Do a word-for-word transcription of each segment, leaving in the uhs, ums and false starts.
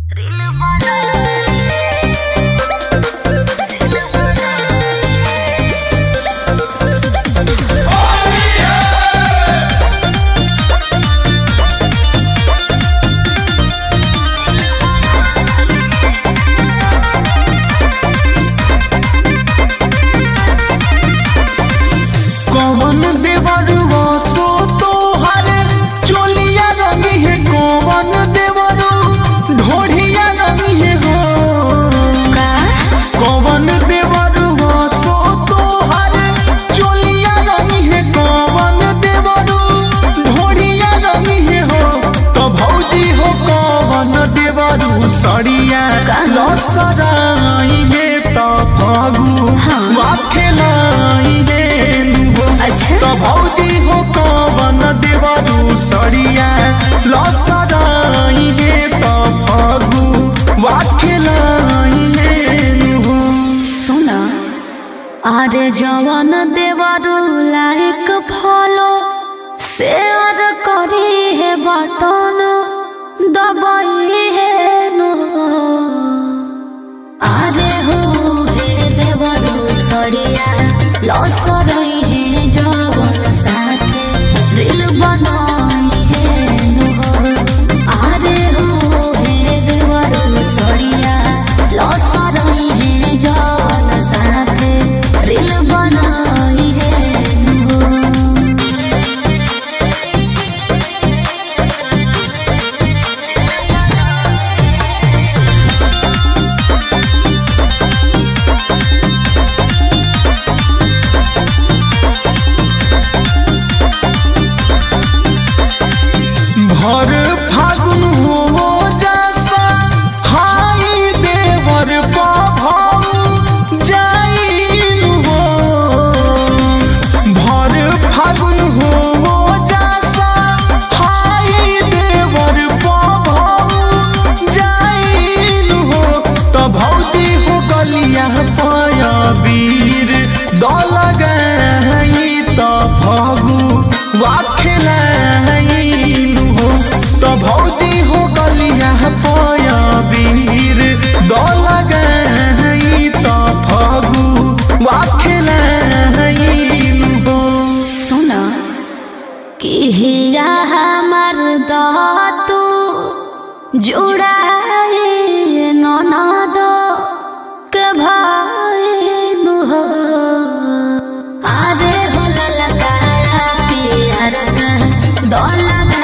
सड़िया लसराइले त फगु वाखेलाइले त भौजी हो कवन देवरु सड़िया लसराइले त फगु वाखेलाइले सुन अरे जवन देवरु लायक फलो शेयर करी है बटन दबाई है नो आरे हो हे देवरु सड़िया लसरई है जवन साथे दिल बनाई है नो आरे हो हे देवरु सड़िया लसरई है जवन साथे दिल बनाई है नो भर फागुन हो जैसा हाई देवर पाभौ जाइन हो भर फागुन हो जैसा हाई देवर पाभौ जाइन हो त भौजी हो गलिया पाया वीर दल गई त फगु वाखेला त भौजी हो गलिया पाया वीर दल गई त फगु वाखेलाइन हो सुन कि हिया हमर दातु जुड़ाए ननद के भाई नु हो आरे हो ललकाया पियर दल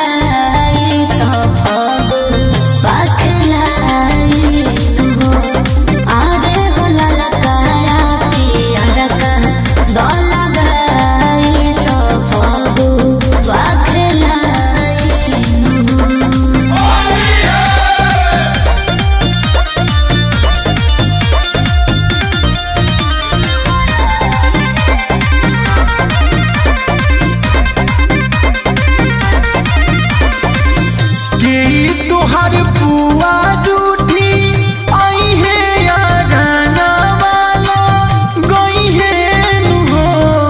पुआ जूठी आई है याराना वाला गई है नुहो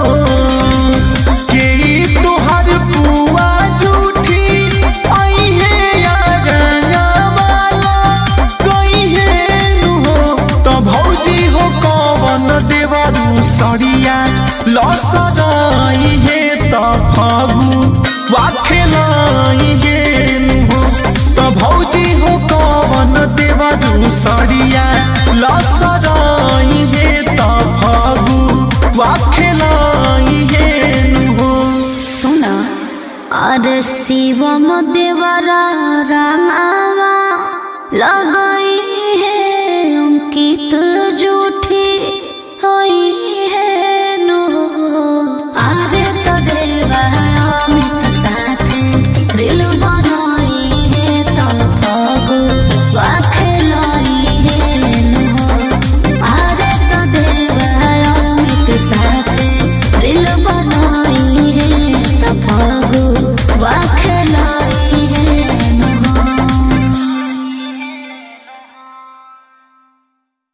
के तोहर पुआ जूठी आई है याराना वाला गई है नुहो त भौजी हो कवन देवरु सड़िया लसराई है त फगु वाखेलाई है नुहो त भौजी हो कवन देवरु सड़िया लसराई है त फगु वाखेलाई है नुहो सुन अरे शिवम देवरा रामावा लगई है अंकित जो